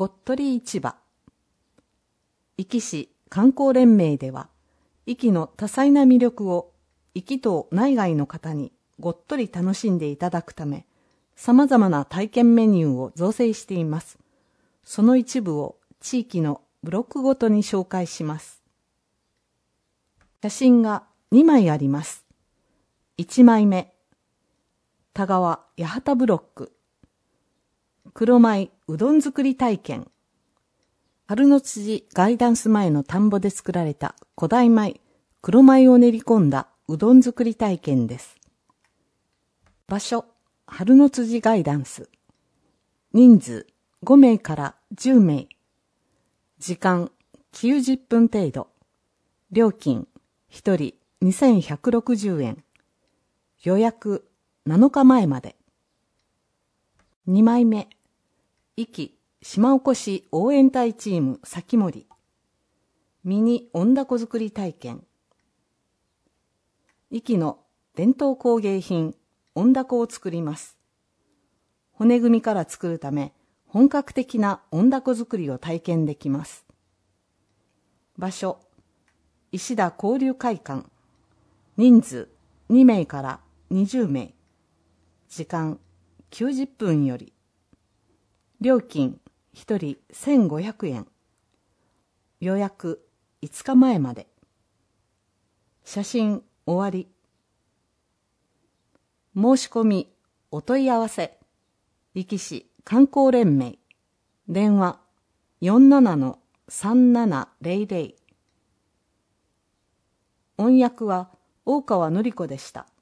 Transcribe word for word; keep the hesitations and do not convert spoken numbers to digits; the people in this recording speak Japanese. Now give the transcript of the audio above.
ごっとり市場。壱岐市観光連盟では、壱岐の多彩な魅力を壱岐島内外の方にごっとり楽しんでいただくため、様々な体験メニューを造成しています。その一部を地域のブロックごとに紹介します。写真がにまいあります。いちまいめ、田川八幡ブロック。黒米うどん作り体験。春の辻ガイダンス前の田んぼで作られた古代米、黒米を練り込んだうどん作り体験です。場所、春の辻ガイダンス。人数、ごめいからじゅうめい。時間、きゅうじゅっぷん程度。料金、ひとりにせんひゃくろくじゅうえん。予約、なのかまえまで。にまいめ、壱岐島おこし応援隊チーム先森。ミニ温だこ作り体験。壱岐の伝統工芸品、温だこを作ります。骨組みから作るため、本格的な温だこ作りを体験できます。場所、石田交流会館。人数、にめいからにじゅうめい。時間、きゅうじゅっぷんより。料金、ひとりせんごひゃくえん。予約、いつかまえまで。写真、終わり。申し込み、お問い合わせ。壱岐市観光連盟。電話、よんななのさんななぜろぜろ。音訳は大川典子でした。